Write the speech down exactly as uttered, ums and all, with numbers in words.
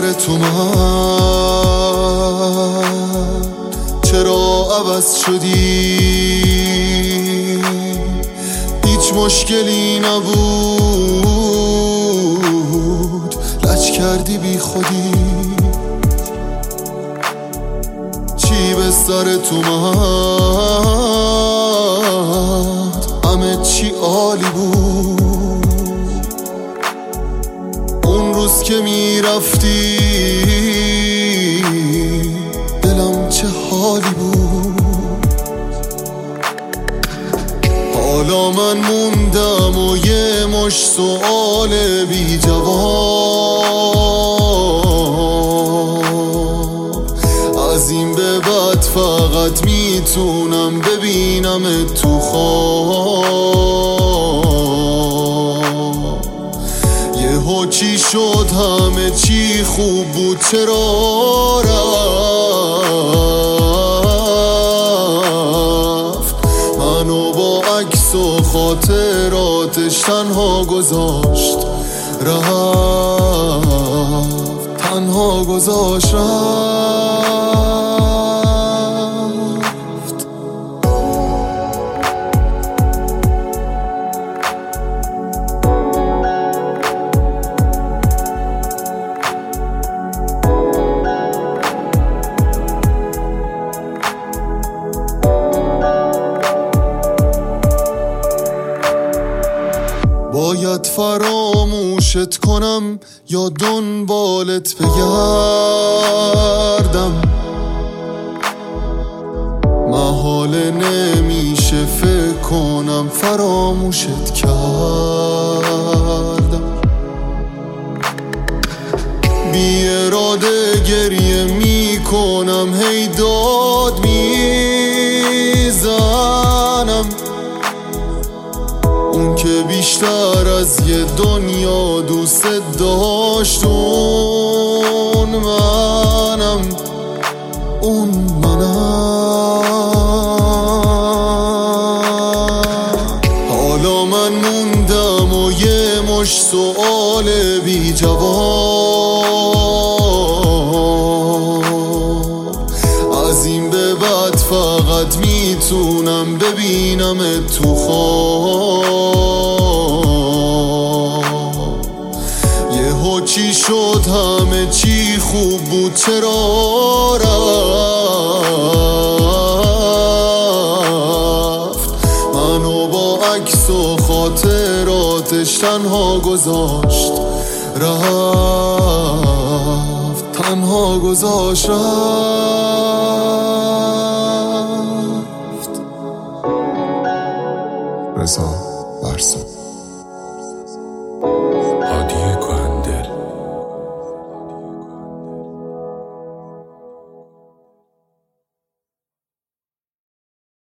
سر تو من چرا عوض شدی؟ هیچ مشکلی نبود، لج کردی بی خودی. چی به سر تو اومد؟ همه چی عالی بود. اون روز که میرفتی دلم چه حالی بود. حالا من موندم و یه مش سؤال بی جواب. از این به بعد فقط میتونم ببینم تو خواب. یهو چی شد؟ همه چی خوب بود، چرا رفت؟ منو با عکس و خاطراتش تنها گذاشت رفت، تنها گذاشت رفت. باید فراموشت کنم یا دنبالت بگردم؟ محاله نمیشه فکر کنم فراموشت کردم. بی اراده گریه میکنم، هی داد میزنم. اون که بیشتر از یه دنیا دوست داشت اون منم، اون منم. حالا من موندم و یه مش سؤال بی جواب. از این به بعد فقط میتونم ببینم تو خواب. یهو چی شد؟ همه چی خوب بود، چرا رفت؟ منو با عکس و خاطراتش تنها گذاشت رفت، تنها گذاشت رفت. رضا